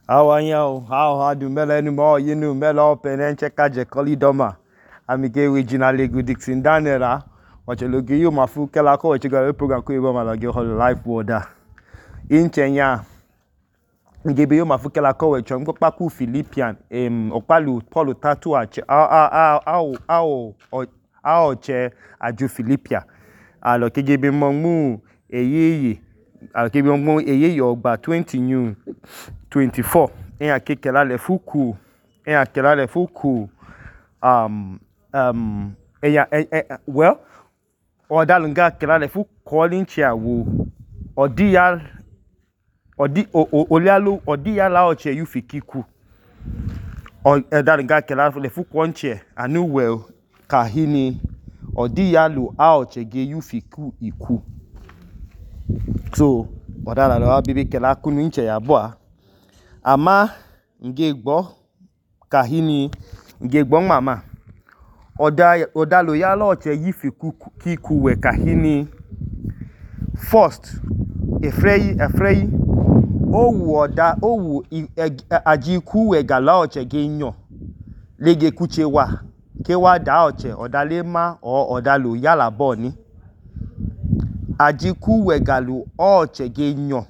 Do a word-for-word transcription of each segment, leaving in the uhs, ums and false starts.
How how how do mela anymore? You know mela open and check out the collie doma. I'm gay originally good Dixon Danera. What you look you my full kela ko what you got a program ko ibo mala ge whole life water. In Kenya. Give you my full kela ko what you go paku Philippian em opalu Paulo tatu a a a a a a che aju Philippia. Alo ke give mu eyeyi. Alo ke give mu eyeyi ogba twenty new twenty-four et à kekela le fuku et à kekela le fuku um um et ya well odalunga kekela le fuku calling chia wo odiya odi olialo odiya la oche yu fikiku odalunga kekela le fuku onche anu well kahini odiya lu a oche ge yu fiku iku so odala lo bibi kekela kunu nche ya boa ama nge gbo kahini nge gbo mama oda oda lo ya lo che yifiku kiku we kahini first efrei efrei owu oda owu ajiku we gala oche genyo lege kuche wa ke wa da oche oda le ma o oda lo ya la bo ni ajiku we galu oche genyo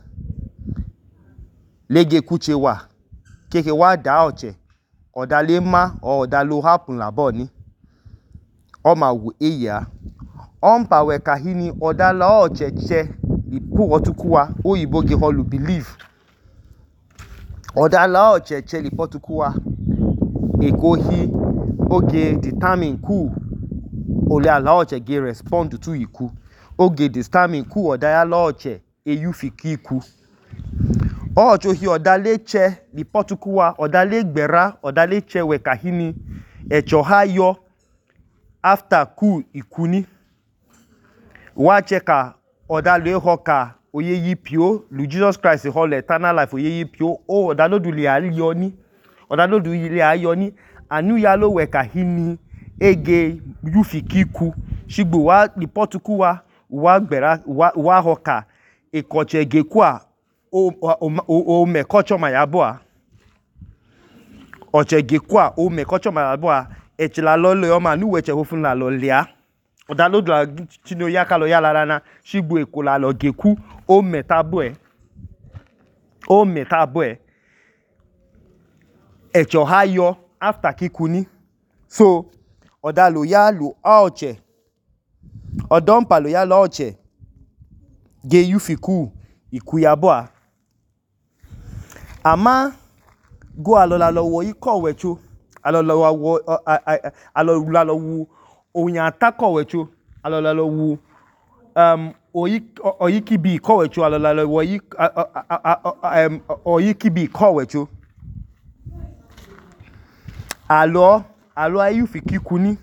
lege kuche wa keke wa da oche oda le ma o oda lo happen la bo ni o ma wu eya on pa we kahini oda la oche che ipu otukuwa oyibo ge holu believe oda la oche che li potukuwa ekohi oge determine ku ole ala oche ge respond to iku oge determine ku oda ya la oche eyu fikiku ojo hi odale che li potukuwa odale gbera odale che we kahini echo hayo after ku ikuni wa cheka odale hoka oyeyi pio lu Jesus Christ whole eternal life oyeyi pio o odalo duli ayoni odalo duli ayoni anu ya lo we kahini ege yufikiku shigbo wa li potukuwa wa gbera wa, wa hoka ekoche gekwa o o o me kocho mayaboa oche gekwa o me kocho mayaboa echila lolo o ma nu weche hofun la lo lia odalo do chino yaka lo yala rana shigbo ekola lo geku o metabo e o metabo e echo hayo after kikuni so odalo ya lo oche odon palo ya lo oche ge yufiku ikuyaboa ama go alola lo wo ikowe chu alola wo alola lo wo oyan atako we chu alola lo wo um oyi oyikibi ikowe chu alola lo wo yi um oyikibi ikowe chu alo alo ayu fikikuni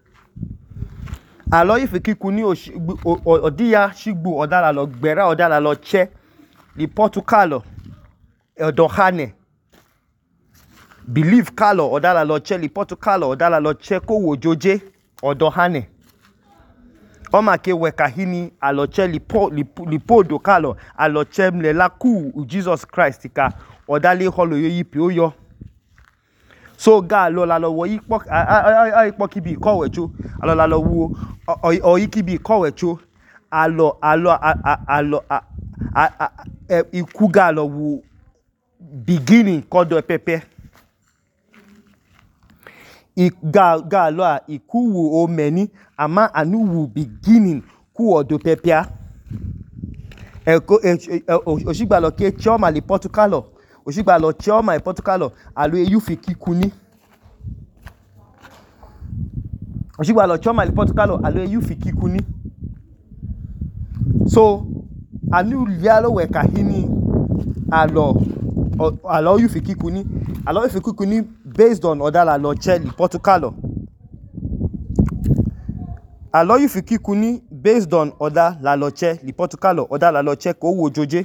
alo ifikikuni odiya shigbo odala lo gbera odala lo che li portugal odohane believe kalo odala lo che li portugal odala lo che ko wojoje odohane o ma ke we kahini alo che li po li podo kalo alo che mle la ku Jesus Christ ka odale holo yoyi pi oyo so ga lo la lo wo ipo ai ipo kibi ko wecho alo la lo wo o ikibi ko wecho alo alo alo ikuga lo wo beginning kodo pepe iga ga lo a ikuwu o meni ama anuwu beginning ku odo pepia eko osigba lo ke choma li portugal osigba lo choma li portugal alo eyu fikikuni osigba lo choma li portugal alo eyu fikikuni so anu lialo we kahini alo alo yu fikikuni alo fikikuni based on odala lo che li portugal alo yu fikikuni based on oda la lo che li portugal oda la lo che ko wojoje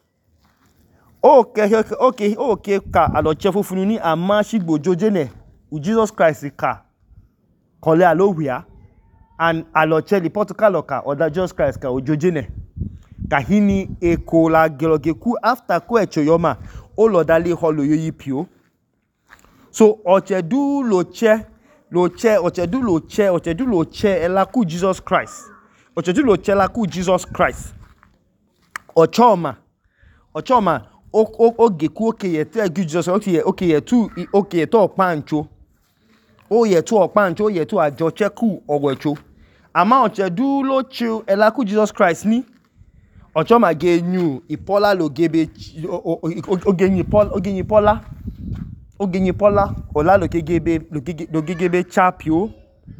okay okay okay ka alo che fofunu ni ama shigbo joje ne u Jesus Christ ka kole alo wia and alo che li portugal ka oda Jesus Christ ka ojoje ne kahini ekola gelogeku after ko echoyoma o lodale holo yoyipio so ochedu loche loche ochedu loche ochedu loche elaku Jesus Christ ochedu loche elaku Jesus Christ ochoma ochoma ogeku okeyete egu Jesus okay okay tu okay to pancho o ye tu opancho o ye tu ajocheku owecho ama ochedu loche elaku Jesus Christ ni ochoma genyu ipola logebe ogenyi pola ogenyi pola ogenyi pola ola logebe logebe chapio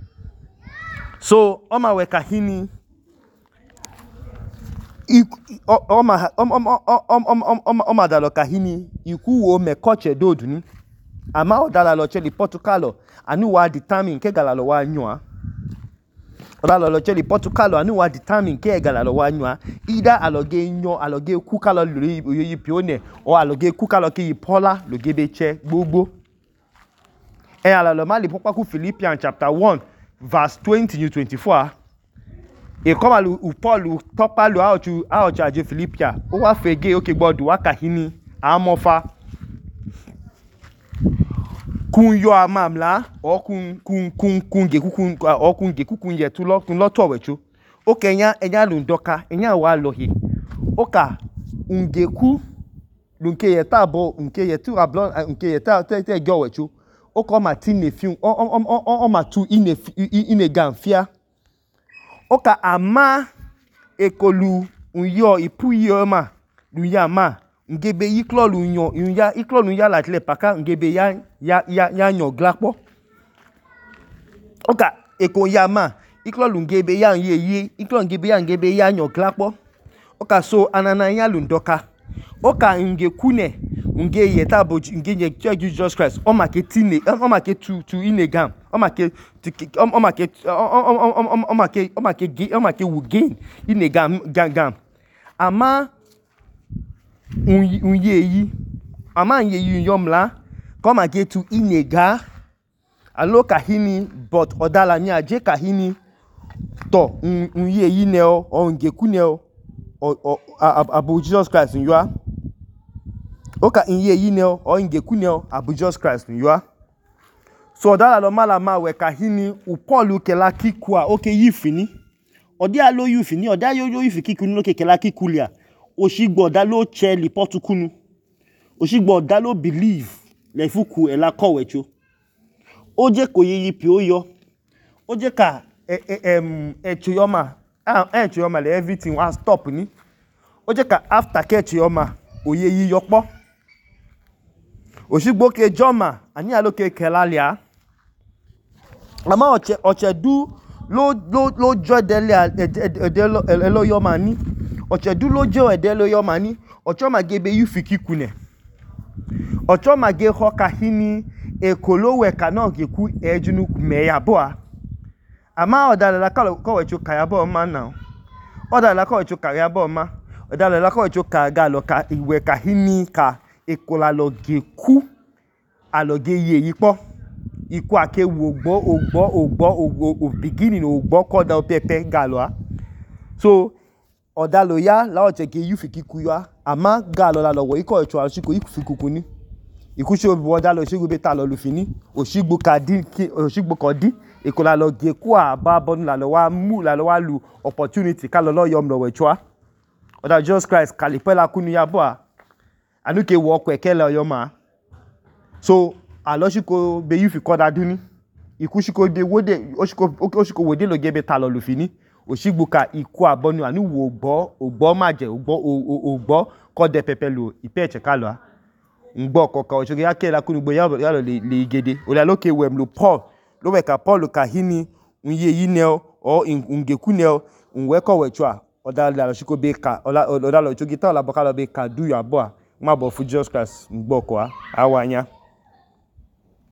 so oma we kahini oma oma oma oma dalo kahini iku wo me koche doduni ama odala lo cheli portucalo anu wa determine ke gala lo wa nyoa odala lo cheli portucalo anu wa determine ke gala lo wa nyoa ida aloge nyo aloge kukalo lori oyoyi pione o aloge kukalo ke ipola logebe che gbogbo e ala lo mali popa ku Philippians chapter one verse twenty to twenty-four e koma lu Paul topa lu aochu aochu aje Philippia o wa fege oke gbodu wa kahini amofa kun yo amamla o kun kun kun kun ge kun o kun ge kun ye tu lo kun lo to wechu o kenya enya lu ndoka enya wa lohi o ka ungeku lunke ye tabo unke ye tu ablon unke ye ta te te go wechu o ko ma ti ne fiun o o o ma tu ine ine ganfia o ka ama ekolu unyo ipuyo ma luya ma ngebe yiklo lu nyo ya iklo lu ya la tele paka ngebe ya ya ya ya nyo glapo oka eko ya ma iklo lu ngebe ya ye ye iklo ngebe ya ngebe ya nyo glapo oka so anana ya lu ndoka oka ngekune nge ye tabo nge ye Jesus Christ o ma ke tine o ma ke tu tu inegam o ma ke o ma ke o ma ke o ma ke o ma ke wu gain inegam gam ama unye yi ama nye yi yomla koma get to inega alo kahini but odala ni aje kahini to unye yi ne o ongeku ne o abu Jesus Christ nwa oka unye yi ne o ongeku ne o abu Jesus Christ nwa so odala lo mala ma we kahini u Paul kela kikua oke yifini odi alo yifini oda yo yo yifiki kunu lo kela kikulia Oshigbo dalo che li portukunu. Oshigbo dalo believe le fuku ela kowecho. Oje koyeyi pi oyo. Oje ka em echuyoma. Ah echuyoma le everything was stop ni. Oje ka after ke echuyoma oyeyi yopo. Oshigbo ke joma ani aloke kelalia. Ama oche oche du lo lo lo jodele edelo elo yoma ni. Ochedu lojo edelo yo mani ochoma gebe yufiki kune ochoma ge hoka hini ekolo we kana geku ejunu meya boa ama odala ka ko wechu kaya bo ma na odala ka wechu kaya bo ma odala ka wechu ka ga lo ka iwe ka hini ka ekola lo geku aloge ye yipo iku ake wo gbo ogbo ogbo o beginning ogbo koda pepe galo so odalo ya la ocheke yufiki kuya ama galo la lowo iko echo asiko ifikuku ni ikusho bi odalo sigu beta lo lufini osigbo kadi osigbo kodi ikola lo geku aba bonu la lo wa mu la lo wa lu opportunity ka lo lo yom lo wechoa oda Jesus Christ kalipela kunu ya bo anuke wo kweke lo yoma so alosiko be yufiko daduni ikushiko de wode oshiko oshiko wode lo gebe ta lo lufini Oshigbuka iku abonu anu wo gbo ogbo maje ogbo ogbo ko de pepelu ipeche kalwa ngbo koka ojoge yake la kunu gbo ya lo le igede ola loke wem lo Paul lo we ka Paul ka hini unye yi ne o ungeku ne o unwe ko wechwa oda la shiko be ka ola oda lo jogi ta la boka lo be ka du ya bo ma bo fu Jesus Christ ngbo ko awanya